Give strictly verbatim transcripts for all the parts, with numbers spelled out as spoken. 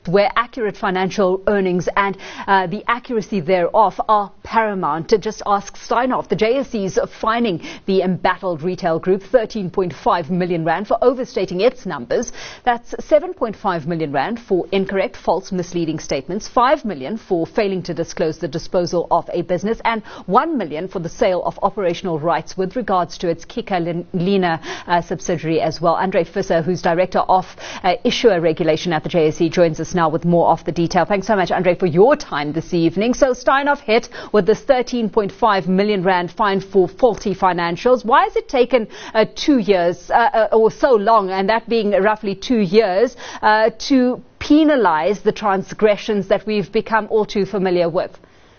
where accurate financial earnings and uh, the accuracy thereof are paramount. To just ask Steinhoff, the J S E is fining the embattled retail group thirteen point five million rand for overstating its numbers. That's seven point five million rand for incorrect, false, misleading statements, five million for failing to disclose the disposal of a business, and one million for the sale of operational rights with regards to its Kikalina uh, subsidiary as well. Andre Visser, who's Director of uh, Issuer Regulation at the J S E, joins us now with more of the detail. Thanks so much, Andre, for your time this evening. So Steinhoff hit with this thirteen point five million rand fine for faulty financials. Why has it taken uh, two years uh, uh, or so long, and that being roughly two years, uh, to penalize the transgressions that we've become all too familiar with?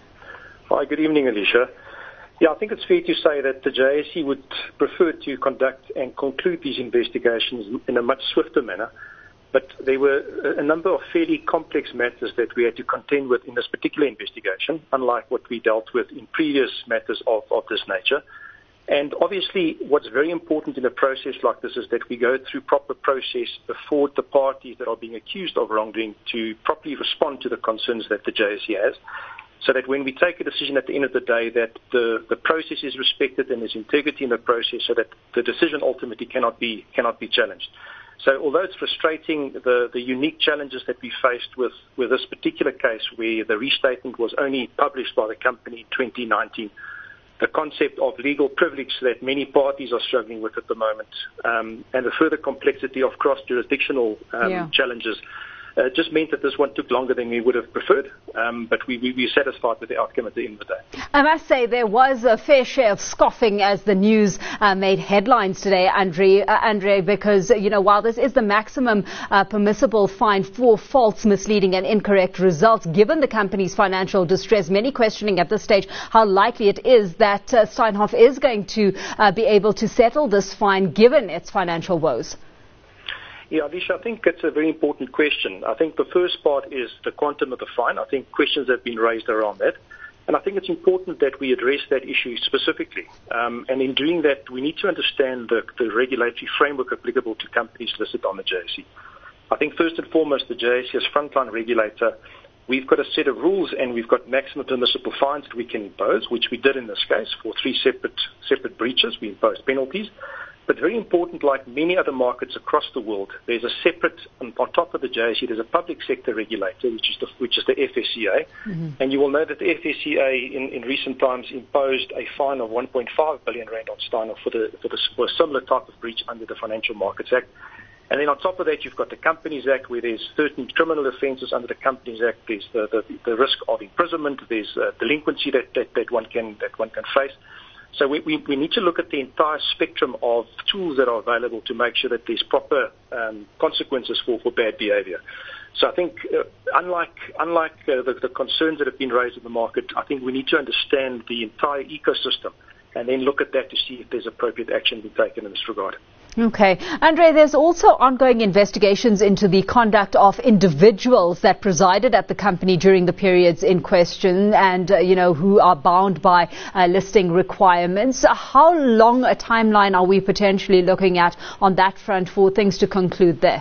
Hi, good evening, Alicia. Yeah, I think it's fair to say that the J S E would prefer to conduct and conclude these investigations in a much swifter manner. But there were a number of fairly complex matters that we had to contend with in this particular investigation, unlike what we dealt with in previous matters of, of this nature. And obviously, what's very important in a process like this is that we go through proper process, afford the parties that are being accused of wrongdoing to properly respond to the concerns that the J S E has, so that when we take a decision at the end of the day, that the, the process is respected and there's integrity in the process, so that the decision ultimately cannot be cannot be challenged. So although it's frustrating, the, the unique challenges that we faced with, with this particular case, where the restatement was only published by the company in twenty nineteen, the concept of legal privilege that many parties are struggling with at the moment, um, and the further complexity of cross-jurisdictional um, yeah. challenges, Uh, just meant that this one took longer than we would have preferred, um, but we, we, we're satisfied with the outcome at the end of the day. I must say there was a fair share of scoffing as the news uh, made headlines today, Andre, uh, Andre, because, you know, while this is the maximum uh, permissible fine for false, misleading and incorrect results, given the company's financial distress, many questioning at this stage how likely it is that uh, Steinhoff is going to uh, be able to settle this fine given its financial woes. Yeah, Alicia, I think it's a very important question. I think the first part is the quantum of the fine. I think questions have been raised around that. And I think it's important that we address that issue specifically. Um, and in doing that, we need to understand the, the regulatory framework applicable to companies listed on the J S E. I think first and foremost, the J S E as frontline regulator, we've got a set of rules and we've got maximum permissible fines that we can impose, which we did in this case for three separate separate breaches. We imposed penalties. But very important, like many other markets across the world, there's a separate, on top of the J S E, there's a public sector regulator, which is the, which is the F S C A. Mm-hmm. And you will know that the F S C A in, in recent times imposed a fine of one point five billion rand on Steinhoff for, the, for, the, for a similar type of breach under the Financial Markets Act. And then on top of that, you've got the Companies Act, where there's certain criminal offences under the Companies Act. There's the, the, the risk of imprisonment. There's uh, delinquency that, that, that, one can, that one can face. So we, we, we need to look at the entire spectrum of tools that are available to make sure that there's proper um, consequences for, for bad behavior. So I think, uh, unlike unlike uh, the, the concerns that have been raised in the market, I think we need to understand the entire ecosystem and then look at that to see if there's appropriate action being taken in this regard. Okay. Andre, there's also ongoing investigations into the conduct of individuals that presided at the company during the periods in question and, uh, you know, who are bound by uh, listing requirements. How long a timeline are we potentially looking at on that front for things to conclude there?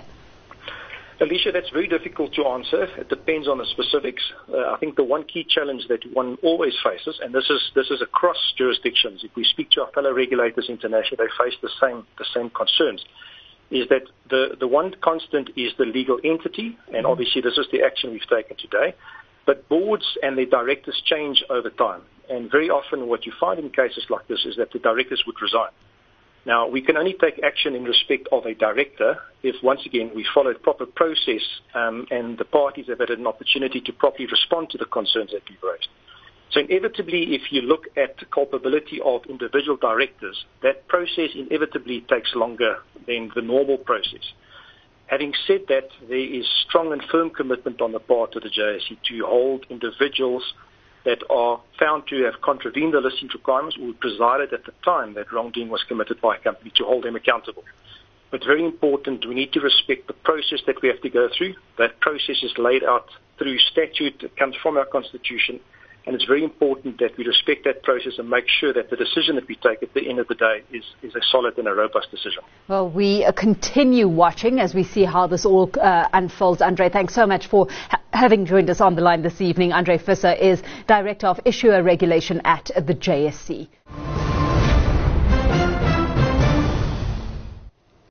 Alicia, that's very difficult to answer. It depends on the specifics. Uh, I think the one key challenge that one always faces, and this is this is across jurisdictions, if we speak to our fellow regulators internationally, they face the same the same concerns, is that the, the one constant is the legal entity, and obviously this is the action we've taken today, but boards and their directors change over time. And very often what you find in cases like this is that the directors would resign. Now, we can only take action in respect of a director if, once again, we follow proper process um, and the parties have had an opportunity to properly respond to the concerns that we've raised. So inevitably, if you look at the culpability of individual directors, that process inevitably takes longer than the normal process. Having said that, there is strong and firm commitment on the part of the J S E to hold individuals that are found to have contravened the listing requirements or presided at the time that wrongdoing was committed by a company, to hold them accountable. But very important, we need to respect the process that we have to go through. That process is laid out through statute that comes from our Constitution, And it's very important that we respect that process and make sure that the decision that we take at the end of the day is, is a solid and a robust decision. Well, we uh, continue watching as we see how this all uh, unfolds. Andre, thanks so much for ha- having joined us on the line this evening. Andre Visser is Director of Issuer Regulation at the J S E.